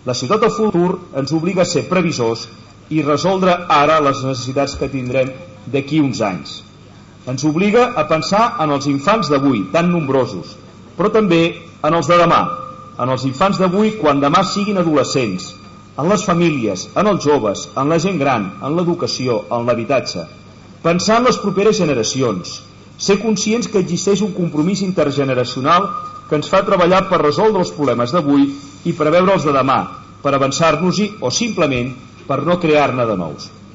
La ciutat del futur ens obliga a ser previsors i resoldre ara les necessitats que tindrem d'aquí uns anys. Ens obliga a pensar en els infants d'avui, tan nombrosos, però també en els de demà, en els infants d'avui quan demà siguin adolescents, en les famílies, en els joves, en la gent gran, en l'educació, en l'habitatge. Pensar en les properes generacions, ser conscients que existeix un compromís intergeneracional que ens fa treballar per resoldre els problemes d'avui i preveure els de demà, per avançar-nos-hi o simplement per no crear-ne de nous.